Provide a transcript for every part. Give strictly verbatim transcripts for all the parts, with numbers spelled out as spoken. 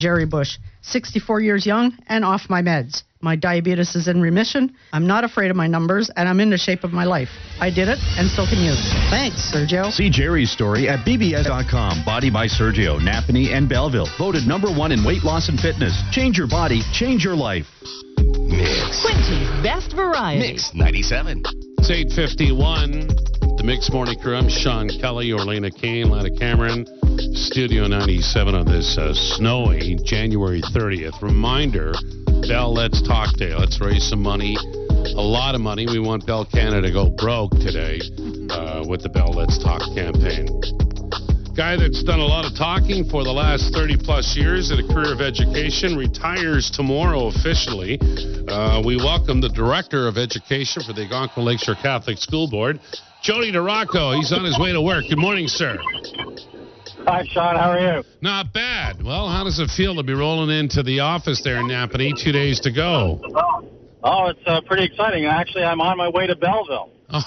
Jerry Bush, sixty-four years young and off my meds. My diabetes is in remission. I'm not afraid of my numbers, and I'm in the shape of my life. I did it, and so can you. Thanks, Sergio. See Jerry's story at B B S dot com. Body by Sergio, Napanee and Belleville. Voted number one in weight loss and fitness. Change your body, change your life. Mix. Quincy's best variety. Mix ninety-seven. It's eight fifty-one. The Mix Morning Crew. I'm Sean Kelly, Orlena Kane, Lana Cameron. Studio ninety-seven on this uh, snowy January thirtieth. Reminder, Bell Let's Talk Day. Let's raise some money. A lot of money. We want Bell Canada to go broke today uh, with the Bell Let's Talk campaign. Guy that's done a lot of talking for the last thirty plus years in a career of education retires tomorrow officially. Uh, we welcome the Director of Education for the Algonquin Lakeshore Catholic School Board, Jody DeRocco. He's on his way to work. Good morning, sir. Hi, Sean. How are you? Not bad. Well, how does it feel to be rolling into the office there in Napanee? Two days to go. Oh, it's uh, pretty exciting. Actually, I'm on my way to Belleville. uh,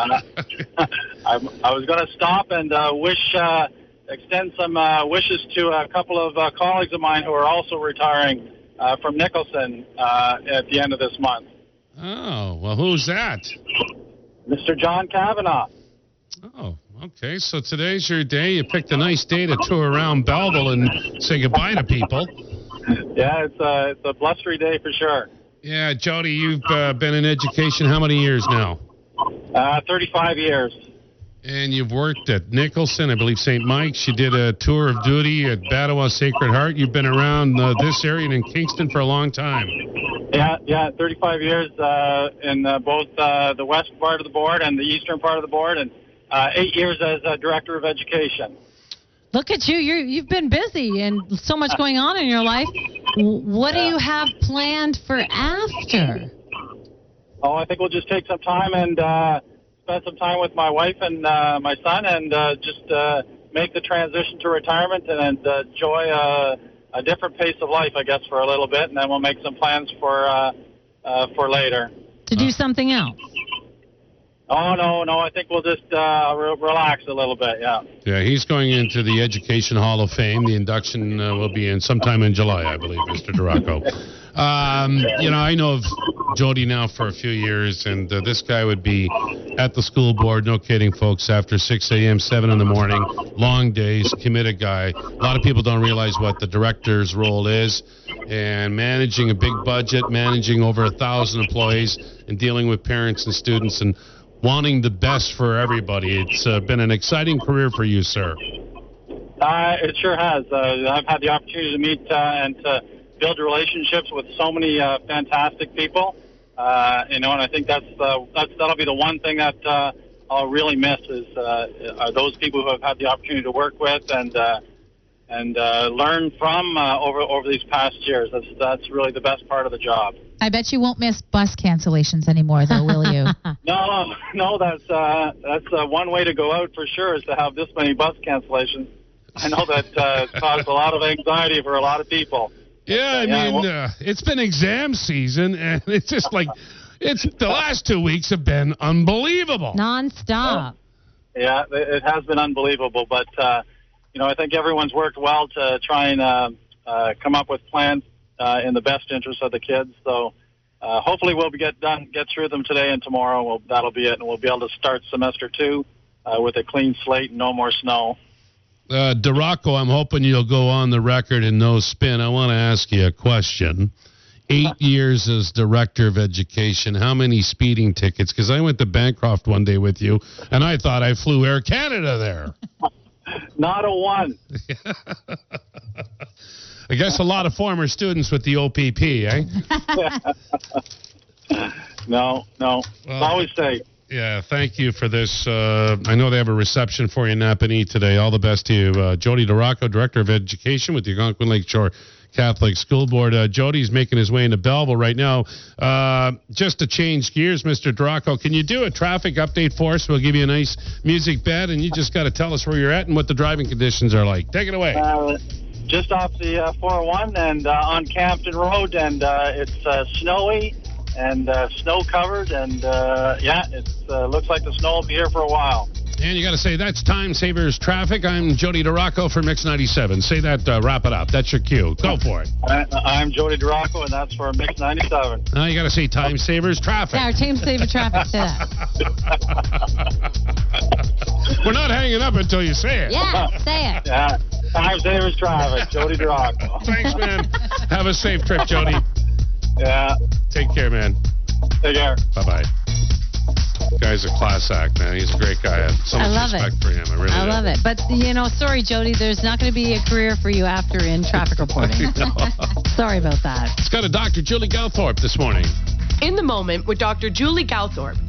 I, I was going to stop and uh, wish, uh, extend some uh, wishes to a couple of uh, colleagues of mine who are also retiring uh, from Nicholson uh, at the end of this month. Oh, well, who's that? Mister John Kavanaugh. Oh, okay. So today's your day. You picked a nice day to tour around Belleville and say goodbye to people. Yeah, it's a, it's a blustery day for sure. Yeah, Jody, you've uh, been in education how many years now? Uh, thirty-five years. And you've worked at Nicholson, I believe Saint Mike's. You did a tour of duty at Battawa Sacred Heart. You've been around uh, this area and in Kingston for a long time. Yeah, yeah, thirty-five years uh, in uh, both uh, the west part of the board and the eastern part of the board, and uh, eight years as uh, Director of Education. Look at you. You're, you've been busy and so much going on in your life. What do you have planned for after? Oh, I think we'll just take some time and uh, spend some time with my wife and uh, my son and uh, just uh, make the transition to retirement and uh, enjoy uh, a different pace of life, I guess, for a little bit. And then we'll make some plans for, uh, uh, for later. To do something else? Oh, no, no. I think we'll just uh, re- relax a little bit, yeah. Yeah, he's going into the Education Hall of Fame. The induction uh, will be in sometime in July, I believe, Mister DeRocco. Um, you know, I know of Jody now for a few years, and uh, this guy would be at the school board, no kidding, folks, after six a.m., seven in the morning, long days, committed guy. A lot of people don't realize what the director's role is, and managing a big budget, managing over a thousand employees, and dealing with parents and students, and wanting the best for everybody. It's uh, been an exciting career for you, sir. Uh, it sure has. Uh, I've had the opportunity to meet uh, and to build relationships with so many uh, fantastic people. Uh, you know, and I think that's, uh, that's that'll be the one thing that uh, I'll really miss is uh, are those people who have had the opportunity to work with and uh, and uh, learn from uh, over over these past years. That's that's really the best part of the job. I bet you won't miss bus cancellations anymore, though, will you? No, no, that's uh, that's uh, one way to go out for sure is to have this many bus cancellations. I know that uh, it's caused a lot of anxiety for a lot of people. Yeah, I yeah, mean, well, uh, it's been exam season, and it's just like, it's the last two weeks have been unbelievable. Non-stop. Yeah, it has been unbelievable, but, uh, you know, I think everyone's worked well to try and uh, uh, come up with plans uh, in the best interest of the kids, so uh, hopefully we'll get done, get through them today and tomorrow. We'll, that'll be it, and we'll be able to start semester two uh, with a clean slate and no more snow. Uh, DeRocco, I'm hoping you'll go on the record in no spin. I want to ask you a question. Eight years as Director of Education, how many speeding tickets? Because I went to Bancroft one day with you, and I thought I flew Air Canada there. Not a one. I guess a lot of former students with the O P P, eh? no, no. Well, it's always safe. Yeah, thank you for this. Uh, I know they have a reception for you in Napanee today. All the best to you. Uh, Jody DeRocco, Director of Education with the Algonquin Lakeshore Catholic School Board. Uh, Jody's making his way into Belleville right now. Uh, just to change gears, Mister DeRocco, can you do a traffic update for us? We'll give you a nice music bed, and you just got to tell us where you're at and what the driving conditions are like. Take it away. Uh, just off the uh, four oh one and uh, on Campton Road, and uh, it's uh, snowy. And uh, snow covered, and uh, yeah, it uh, looks like the snow will be here for a while. And you got to say, that's Time Savers Traffic. I'm Jody DeRocco for Mix ninety-seven. Say that, uh, wrap it up. That's your cue. Go for it. I, I'm Jody DeRocco, and that's for Mix ninety-seven. Now you got to say Time Savers Traffic. Yeah, our team saver traffic. Say that. We're not hanging up until you say it. Yeah, say it. Yeah. Time Savers Traffic, Jody DeRocco. Thanks, man. Have a safe trip, Jody. Yeah. Take care, man. Take care. Bye-bye. Guy's a class act, man. He's a great guy. I have so much I love respect it. for him. I really I do. love it. But, you know, sorry, Jody, there's not going to be a career for you after in traffic reporting. Sorry about that. Let's go to Doctor Julie Galthorpe this morning. In the Moment with Doctor Julie Galthorpe.